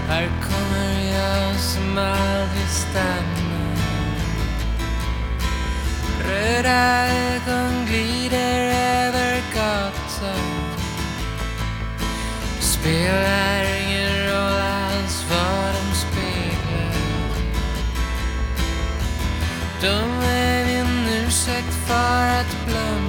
Här kommer jag som aldrig stannar. Röda ögon glider över gatan. Spelar ingen roll alls vad de speglar. De är min ursäkt för att glömma.